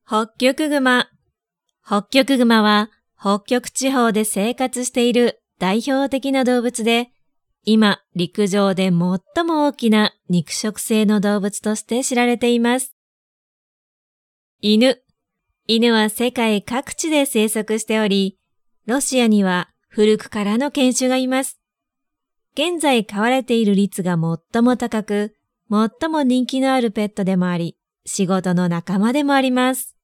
ホッキョクグマ。ホッキョクグマは北極地方で生活している代表的な動物で、今陸上で最も大きな肉食性の動物として知られています。犬。犬は世界各地で生息しており、ロシアには古くからの犬種がいます。現在飼われている率が最も高く、最も人気のあるペットでもあり、仕事の仲間でもあります。